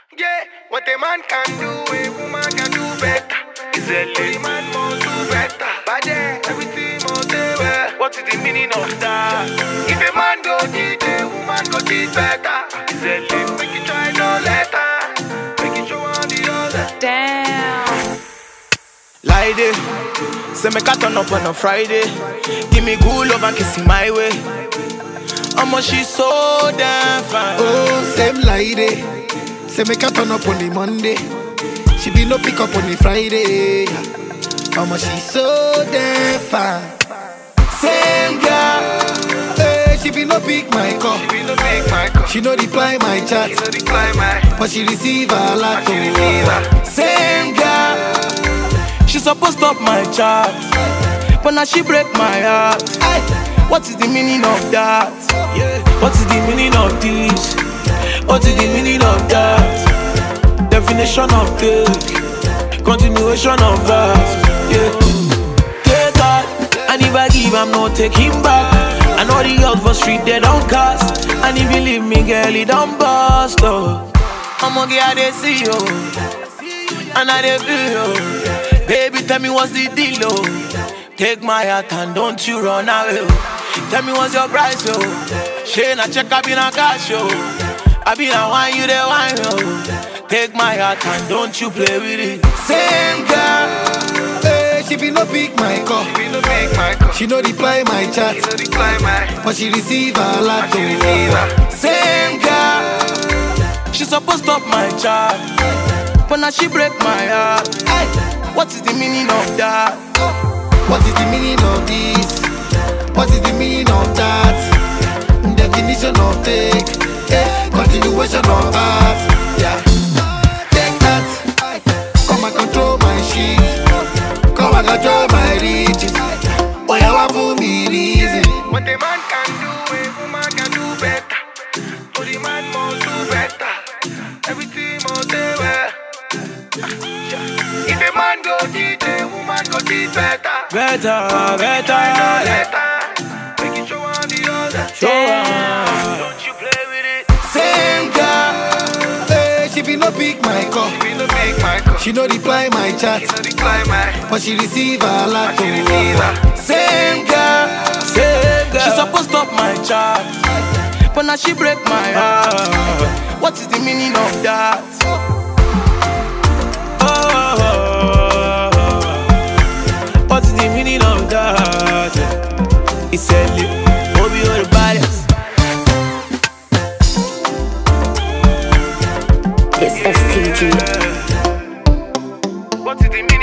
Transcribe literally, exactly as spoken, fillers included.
Yeah, what a man can do, a woman can do better. Is a lady man must do better. But yeah, everything must do well. What is the meaning of that? If a man go cheat, a woman go cheat better. Is a lady make it try no letter. Make it show on the other. Damn. Like it, say me cat turn up on a Friday. Give me good love and kiss in my way. I'ma she's so damn fine. Oh, same lady. Say me can turn up on the Monday. She be no pick up on the Friday. I'ma she's so damn fine. Same girl. Hey, she be no pick my call. She be no make my call. She no reply my chat. She no reply my. But she receive a lot. She receive her. Same girl. She supposed to up my chart, but now she break my heart. What is the meaning of that? What is the meaning of this? What is the meaning of that? Definition of take, continuation of that. Yeah. Take that, and if I give, I'm not taking back. I know the girls for street they don't cast, and if you leave me, girl, it don't bust. Oh, I'ma get they see you, and I they feel you. Baby, tell me what's the deal, oh. Take my heart and don't you run away, oh. Tell me what's your price, oh. Shane, I check, I been a cash, oh. I been a wine, you the wine, oh. Take my heart and don't you play with it. Same girl. Hey, she be no pick my call. She be no make my call. She no reply my chat. She no reply my. But she receive a lot. She receive her. Same girl. She supposed to up my chart, but now she break my heart. What is the meaning of that? What is the meaning of this? What is the meaning of that? Definition of take, yeah. Continuation of that, yeah. Take that, come and control my shit. Come and control my riches. Why you want for me reason? What a man can do, a woman can do better. So the man must do better. Everything must do well. If a man go cheat, a woman go cheat better. Better, better, Better. Make it show on the other. show her. Don't you play with it. Same girl. Hey, she be no pick my call. She be no make my call. She no reply my chat. She no reply my. But she receive a lot. She receive her. Same girl. Same girl. She supposed to up my chart, but now she break my heart. What is the meaning of that? What is the meaning of that? He said, Bobby, you're the baddest. It's S T G. What is the meaning?